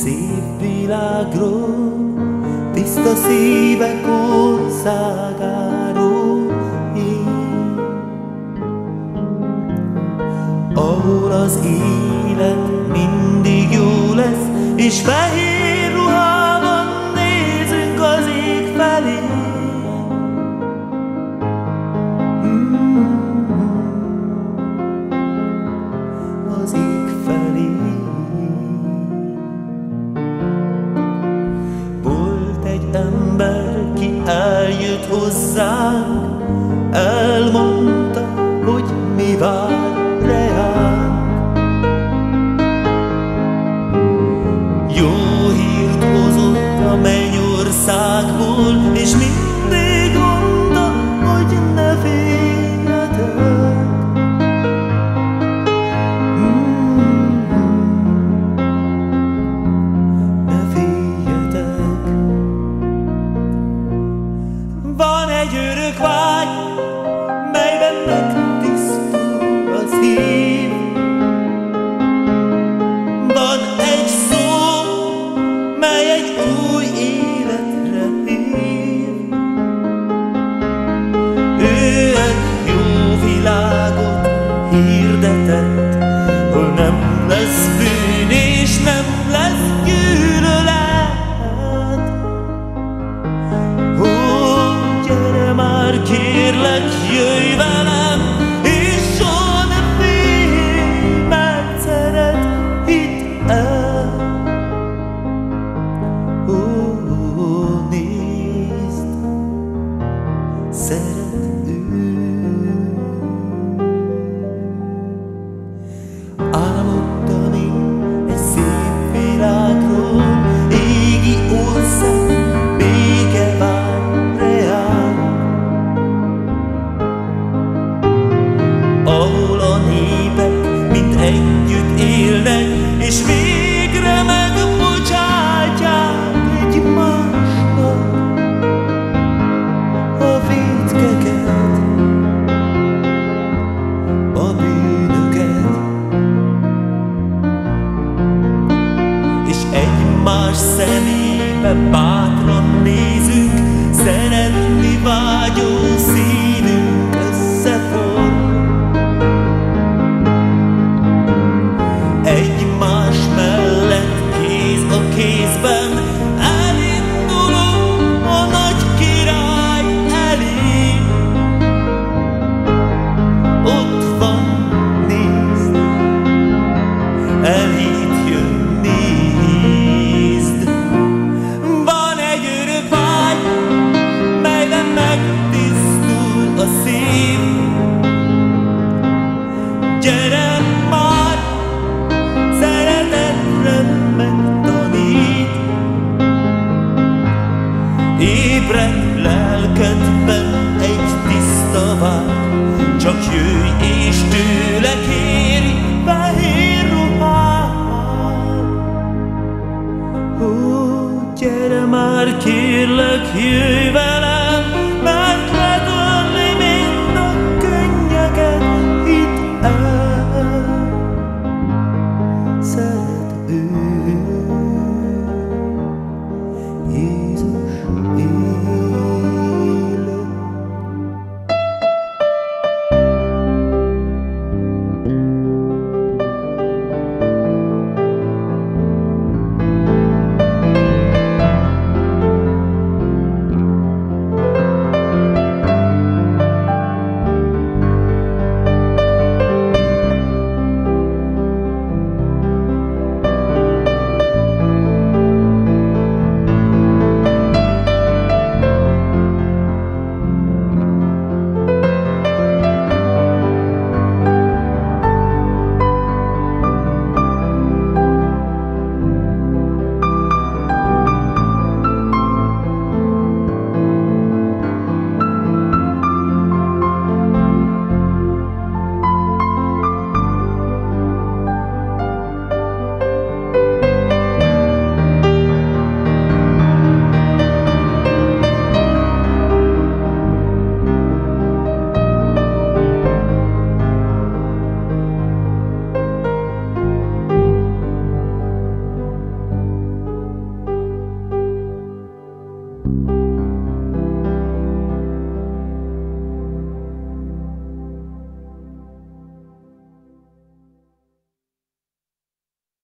szép világról, tiszta szívek országáról, ahol az élet mindig jó lesz, és fehér ruhában nézünk az ég felé. Az ég felé. Volt egy ember, ki eljött hozzánk, elmondta, hogy mi vár reánk. Jó hírt hozott a mennyországból, és mindig mondta, hogy ne féljetek. Ne féljetek. Van egy örök vágy, melyben megtisztul a szív. Van egy szó, mely egy új életre hív. Ő egy jó világot hirdetett, hol nem lesz bűn és nem lesz gyűlölet. Ó, gyere már, kérlek, jöjj velem, és soha ne félj, mert szeret, hidd el. Ó, nézd, szeret ő. Álmodtam én egy szép világról, égi ország, béke vár reánk, ahol a népek mind együtt élnek, és végre megbocsátják egymásnak a vétkeket, a bűnöket, és egymás szemébe bátran nézünk, szeretni vágyó szívünk összefog. Egymás mellett kéz a kézben elindulunk a nagy király elé. Ott van, nézd, eléd jön, nézd. Van egy örök vágy, melyben megtisztul a szív. Gyere már, szeretetre megtanít. Ébredj lelkedben egy tiszta vágy, csak jöjj és tőle kérj fehér ruhát. Ó, gyere már, kérlek, jöjj